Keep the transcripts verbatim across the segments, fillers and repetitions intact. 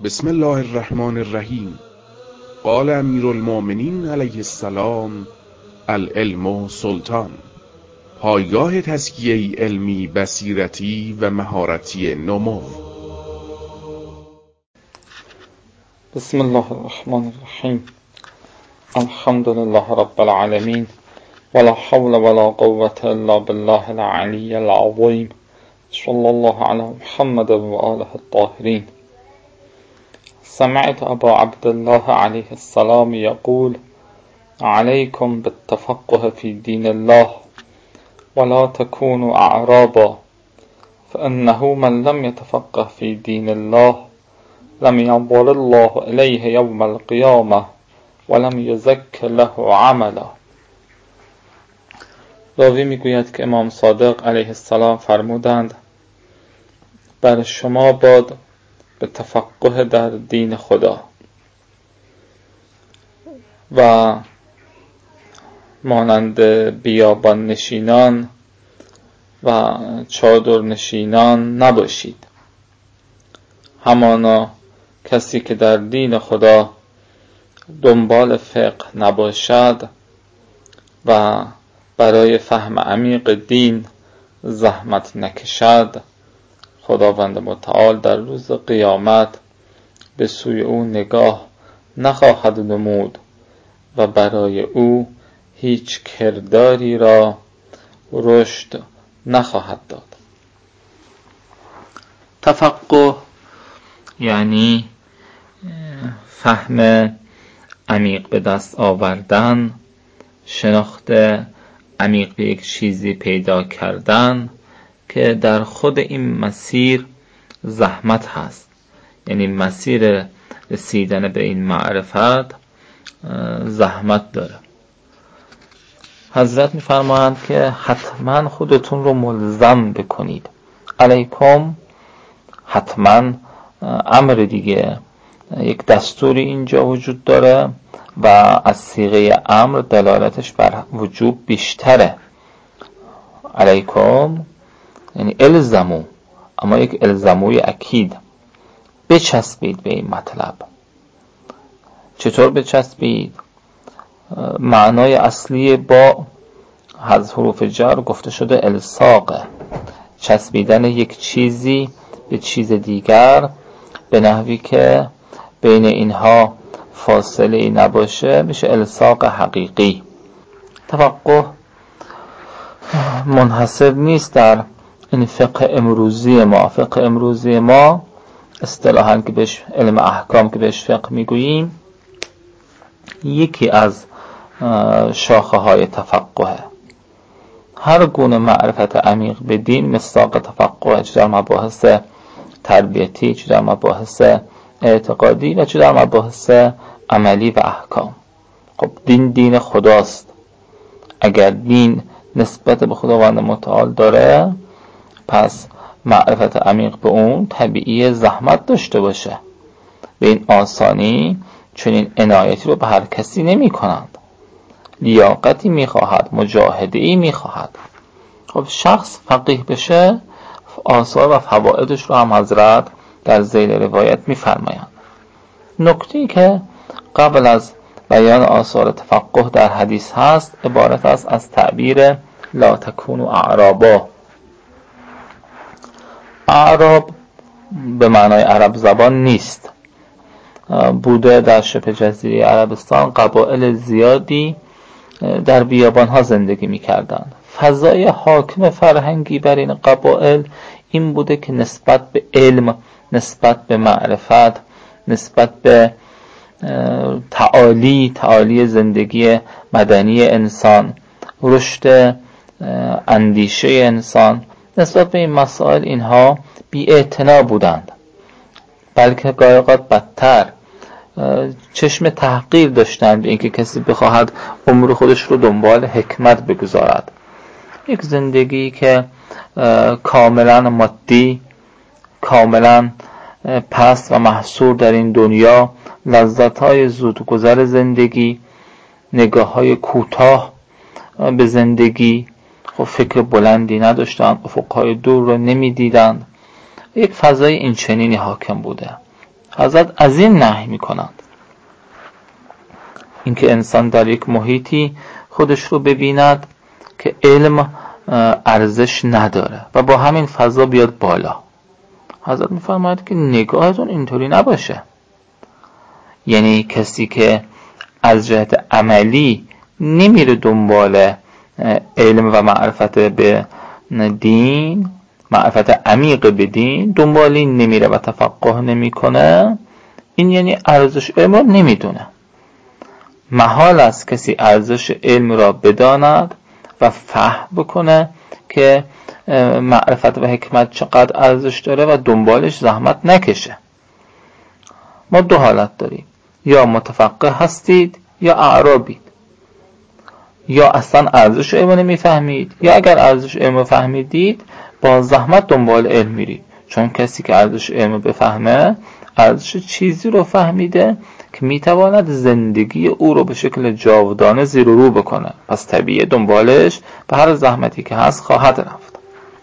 بسم الله الرحمن الرحیم. قال امیر المؤمنین علیه السلام: العلم سلطان. پایگاه تزکیه علمی، بصیرتی و مهارتی نمو. بسم الله الرحمن الرحیم. الحمد لله رب العالمین ولا حول ولا قوة الا بالله العلی العظیم. صلی الله علی محمد و آله الطاهرین. سمعت ابا عبد الله علیه السلام یقول: عليكم بالتفقه في دين الله ولا تكونوا أعرابا، فإنه من لم يتفقه في دين الله لم ينظر الله إليه يوم القيامة ولم يزك له عملا. راوی میگوید که امام صادق علیه السلام فرمودند: بر شما باد به تفقه در دین خدا و مانند بیابان نشینان و چادر نشینان نباشید. همانا کسی که در دین خدا دنبال فقه نباشد و برای فهم عمیق دین زحمت نکشد، خداوند متعال در روز قیامت به سوی او نگاه نخواهد نمود و برای او هیچ کرداری را رشد نخواهد داد. تفقه یعنی فهم عمیق به دست آوردن، شناخت عمیق به یک چیزی پیدا کردن که در خود این مسیر زحمت هست. یعنی مسیر رسیدن به این معرفت زحمت داره. حضرت می‌فرمایند که حتما خودتون رو ملزم بکنید. علیکم حتما امر دیگه، یک دستوری اینجا وجود داره و از صیغه امر دلالتش بر وجوب بیشتره. علیکم یعنی الزمو، اما یک الزموی اکید. بچسبید به این مطلب. چطور بچسبید؟ معنای اصلی با از حروف جر گفته شده الصاقه، چسبیدن یک چیزی به چیز دیگر به نحوی که بین اینها فاصله ای نباشه میشه الصاق حقیقی. تفقه منحصر نیست در این فقه امروزی ما. فقه امروزی ما اصطلاحاً که بهش علم احکام که بهش فقه میگوییم، یکی از شاخه های تفقه. هر گونه معرفت عمیق به دین مصداق تفقه، چه در مباحث تربیتی، چه در مباحث اعتقادی و چه در مباحث عملی و احکام. خب دین دین خداست. اگر دین نسبت به خداوند متعال داره، پس معرفت عمیق به اون طبیعی زحمت داشته باشه. به این آسانی چنین عنایتی رو به هر کسی نمی کنند. لیاقتی می خواهد، مجاهده‌ای می خواهد. خب شخص فقیه بشه، آثار و فوائدش رو هم حضرت در ذیل روایت می فرمایند. نکته‌ای که قبل از بیان آثار تفقه در حدیث هست عبارت است از تعبیر لا تکونوا اعرابا. اعراب به معنای عرب زبان نیست. بوده در شبه جزیره عربستان قبایل زیادی در بیابان ها زندگی می کردن. فضای حاکم فرهنگی بر این قبایل این بوده که نسبت به علم، نسبت به معرفت، نسبت به تعالی تعالی زندگی مدنی انسان، رشد اندیشه انسان، نسبت به این مسائل اینها بی‌اعتنا بودند. بلکه گاهی اوقات بدتر چشم تحقیر داشتند به اینکه کسی بخواهد عمر خودش رو دنبال حکمت بگذارد. یک زندگی که کاملا مادی، کاملا پست و محصور در این دنیا، لذت‌های زودگذر زندگی، نگاه‌های کوتاه به زندگی، خب فکر بلندی نداشتند، افق‌های دور رو نمی‌دیدند. یک فضای این چنینی حاکم بوده. حضرت از این نهی میکنند، اینکه انسان در یک محیطی خودش رو ببیند که علم ارزش نداره و با همین فضا بیاد بالا. حضرت میفرماید که نگاهتون اینطوری نباشه. یعنی کسی که از جهت عملی نمیره دنبال علم و معرفت به دین، معرفت عمیق به دین دنبال این نمیره و تفقه نمیکنه، این یعنی ارزش علم رو نمیدونه. محال است کسی ارزش علم را بداند و فهم بکنه که معرفت و حکمت چقدر ارزش داره و دنبالش زحمت نکشه. ما دو حالت داریم، یا متفقه هستید یا اعرابید. یا اصلا ارزش علم نمیفهمید، یا اگر ارزش علم فهمیدید با زحمت دنبال علم میرید. چون کسی که ارزش علم بفهمه، ارزش چیزی رو فهمیده که میتواند زندگی او رو به شکل جاودانه زیر و رو بکنه، پس طبیعی دنبالش به هر زحمتی که هست خواهد رفت.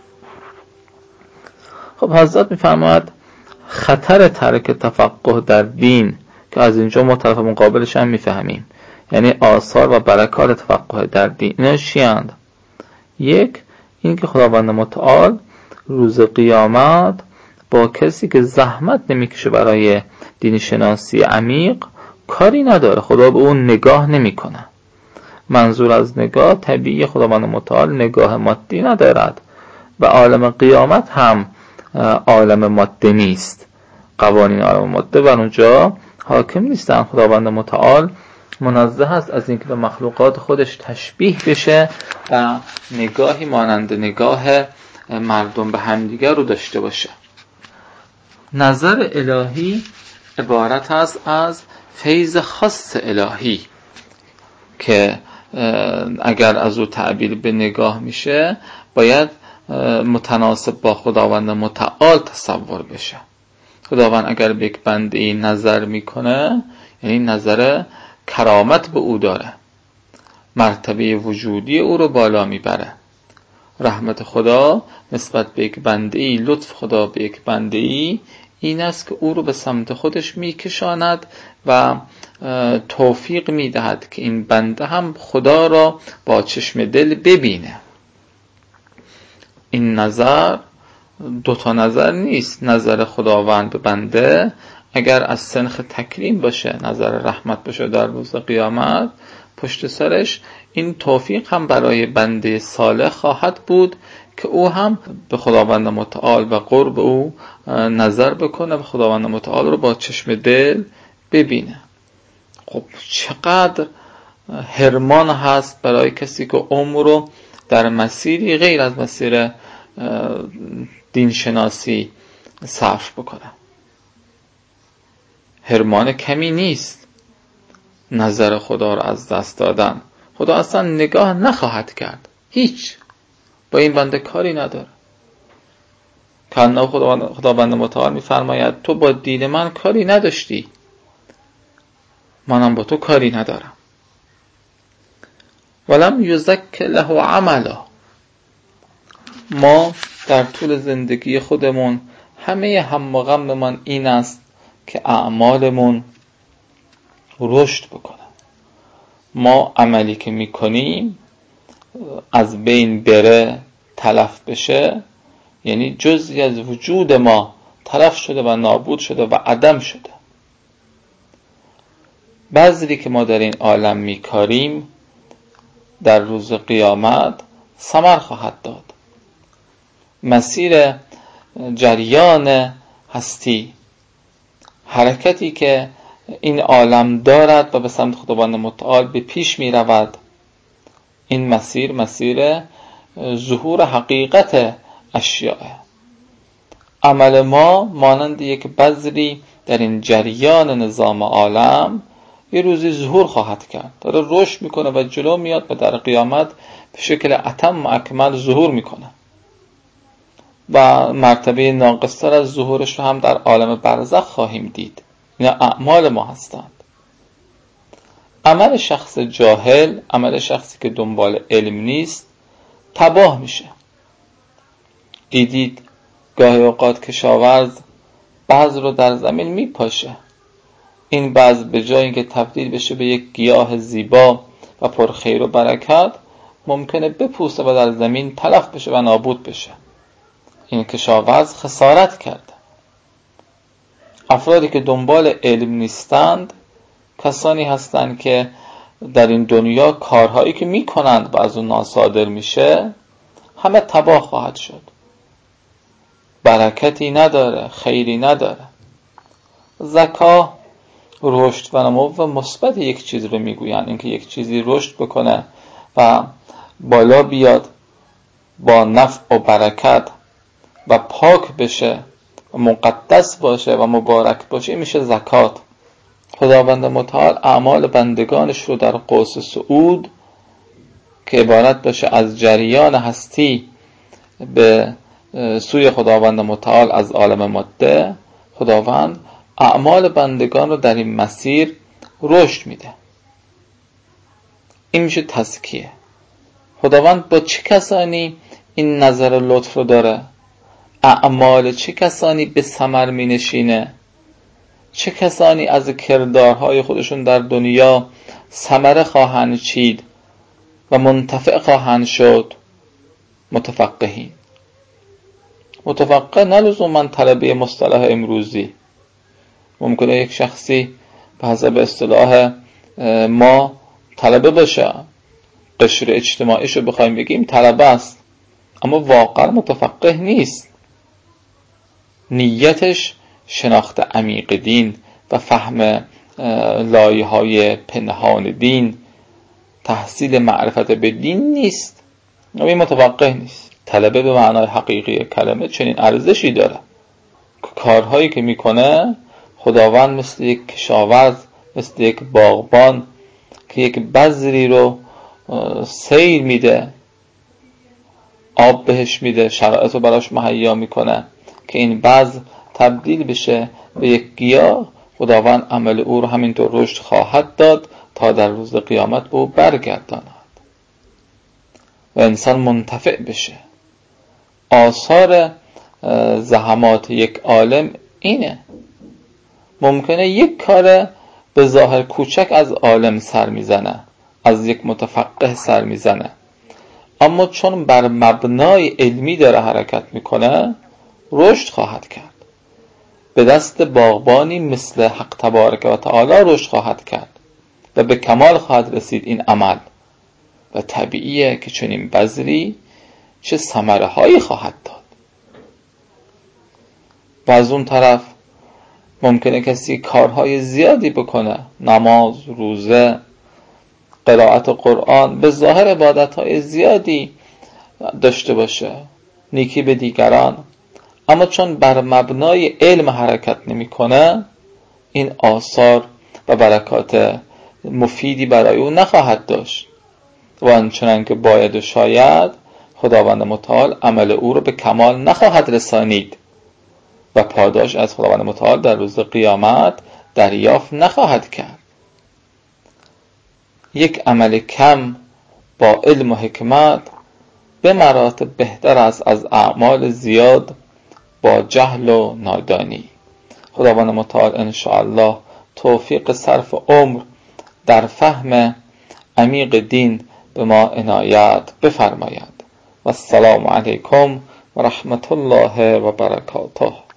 خب حضرت میفرماید خطر ترک تفقه در دین که از اینجا ما طرف مقابلش هم میفهمیم، یعنی آثار و برکات تفقه در دین اینا چیاند؟ یک، این که خداوند متعال روز قیامت با کسی که زحمت نمیکشه برای دین شناسی عمیق کاری نداره، خدا به اون نگاه نمیکنه. منظور از نگاه طبیعی خداوند متعال نگاه مادی ندارد و عالم قیامت هم عالم ماده نیست. قوانین عالم ماده بر اونجا حاکم نیستن. خداوند متعال منزه است از اینکه به مخلوقات خودش تشبیه بشه و نگاهی مانند نگاه مردم به همدیگر رو داشته باشه. نظر الهی عبارت است از فیض خاص الهی که اگر از او تعبیر به نگاه میشه باید متناسب با خداوند متعال تصور بشه. خداوند اگر به یک بنده نظر میکنه یعنی نظر کرامت به او داره، مرتبه وجودی او رو بالا میبره. رحمت خدا نسبت به یک بنده‌ای، لطف خدا به یک بنده‌ای این است که او رو به سمت خودش میکشاند و توفیق میدهد که این بنده هم خدا را با چشم دل ببینه. این نظر دوتا نظر نیست. نظر خداوند به بنده اگر از سنخ تکریم باشه، نظر رحمت باشه در روز قیامت، پشت سرش این توفیق هم برای بنده صالح خواهد بود که او هم به خداوند متعال و قرب او نظر بکنه و خداوند متعال رو با چشم دل ببینه. خب چقدر حرمان هست برای کسی که عمر رو در مسیری غیر از مسیر دین شناسی صرف بکنه. حرمان کمی نیست نظر خدا رو از دست دادن. خدا اصلا نگاه نخواهد کرد، هیچ، با این بنده کاری نداره. کانه خداوند خداوند متعال میفرماید تو با دین من کاری نداشتی، منم با تو کاری ندارم. ولم یزک له عملا. ما در طول زندگی خودمون همه هم و غممون این است که اعمالمون رشد بکنه. ما عملی که میکنیم از بین بره، تلف بشه، یعنی جزئی از وجود ما تلف شده و نابود شده و عدم شده. بذری که ما در این عالم میکاریم در روز قیامت ثمر خواهد داد. مسیر جریان هستی، حرکتی که این عالم دارد و به سمت خداوند متعال به پیش می رود، این مسیر مسیر ظهور حقیقت اشیاء. عمل ما مانند یک بذری در این جریان نظام عالم یه روزی ظهور خواهد کرد، داره رشد میکنه و جلو میاد و در قیامت به شکل اتم و اکمل ظهور میکنه و مرتبه ناقصتر از ظهورش رو هم در عالم برزخ خواهیم دید. اینا اعمال ما هستند. عمل شخص جاهل، عمل شخصی که دنبال علم نیست، تباه میشه. دیدید گاهی اوقات کشاورز بذر رو در زمین میپاشه. این بذر به جای اینکه تبدیل بشه به یک گیاه زیبا و پرخیر و برکت، ممکنه بپوسه و در زمین تلف بشه و نابود بشه. این کشاورز خسارت کرده. افرادی که دنبال علم نیستند کسانی هستند که در این دنیا کارهایی که میکنند و از اون ناصادر میشه همه تباه خواهد شد، برکتی نداره، خیری نداره. زکا رشد و نمو مثبت یک چیز رو میگویند. اینکه یک چیزی رشد بکنه و بالا بیاد با نفع و برکت و پاک بشه و مقدس باشه و مبارک باشه، این میشه زکات. خداوند متعال اعمال بندگانش رو در قوس صعود که عبارت باشه از جریان هستی به سوی خداوند متعال از عالم ماده، خداوند اعمال بندگان رو در این مسیر رشد میده. این میشه تزکیه. خداوند با چه کسانی این نظر لطف رو داره؟ اعمال چه کسانی به ثمر می نشینه؟ چه کسانی از کردارهای خودشون در دنیا ثمره خواهند چید و منتفع خواهند شد؟ متفقهین. متفقه نه لزوما طلبه مصطلح امروزی. ممکنه یک شخصی به حسب اصطلاح ما طلبه باشه، قشر اجتماعیشو بخوایم بگیم طلبه است، اما واقعا متفقه نیست. نیتش شناخت عمیق دین و فهم لایه‌های پنهان دین، تحصیل معرفت به دین نیست. این متفقه نیست. طلبه به معنای حقیقی کلمه چنین ارزشی داره. کارهایی که میکنه خداوند مثل یک کشاورز، مثل یک باغبان که یک بذری رو سیر میده، آب بهش میده، شرایط رو براش مهیا میکنه که این بذر تبدیل بشه به یک گیاه، خداوند عمل او رو همینطور رشد خواهد داد تا در روز قیامت به او برگرداند و انسان منتفع بشه. آثار زحمات یک عالم اینه. ممکنه یک کار به ظاهر کوچک از عالم سر میزنه، از یک متفقه سر میزنه، اما چون بر مبنای علمی داره حرکت میکنه رشد خواهد کرد. به دست باغبانی مثل حق تبارک و تعالی رشد خواهد کرد و به کمال خواهد رسید این عمل و طبیعیه که چنین بذری چه ثمره هایی خواهد داد. و از اون طرف ممکنه کسی کارهای زیادی بکنه، نماز، روزه، قرائت قرآن، به ظاهر عبادتهای زیادی داشته باشه، نیکی به دیگران، اما چون بر مبنای علم حرکت نمی کنه این آثار و برکات مفیدی برای او نخواهد داشت و آنچنان که باید و شاید خداوند متعال عمل او رو به کمال نخواهد رسانید و پاداش از خداوند متعال در روز قیامت دریافت نخواهد کرد. یک عمل کم با علم و حکمت به مراتب بهتر است از اعمال زیاد با جهل و نادانی. خداوند متعال انشاءالله توفیق صرف عمر در فهم عمیق دین به ما عنایت بفرماید. و السلام علیکم و رحمت الله و برکاته.